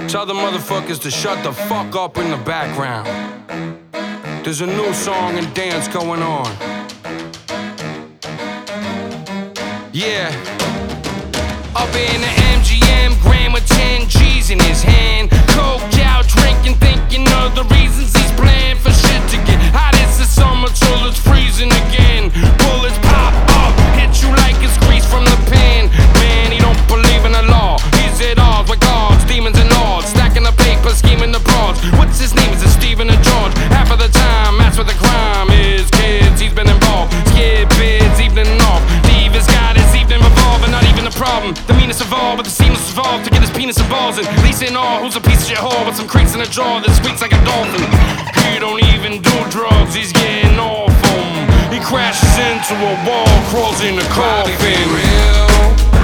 Tell the motherfuckers to shut the fuck up in the background. There's a new song and dance going on. Yeah. Up in the MGM, Grand with 10 G's in his hand. Coked out, drinking, thinking of the reasons he's playing for shit to get hot. It's the summer till it's freezing again. Bullets pop up, hit you like it's grease from the pan. Man, he don't believe in the law. He's at odds with gods, demons and lords. Stacking the paper, scheming the broads. What's his name? Is it Stephen or George? Half of the time, that's where the crime is. Kids, he's been involved. Skid bids, evening off. Leave his guy this evening revolving. Not even a problem. The meanest of all, but the seamless evolved to get his penis and balls in. Least in all, who's a piece of shit whore with some creaks in a jaw that squeaks like a dolphin. He don't even do drugs, he's getting off 'em. He crashes into a wall, crawls in a coffin. Real.